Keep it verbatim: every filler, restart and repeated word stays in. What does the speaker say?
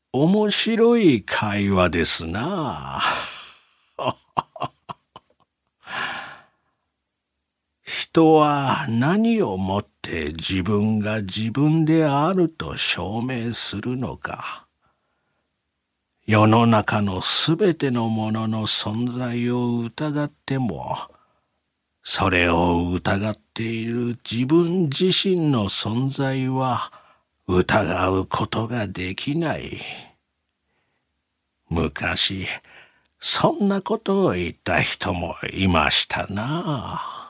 面白い会話ですな。人は何をもって自分が自分であると証明するのか。世の中のすべてのものの存在を疑っても、それを疑っている自分自身の存在は疑うことができない。昔、そんなことを言った人もいましたな。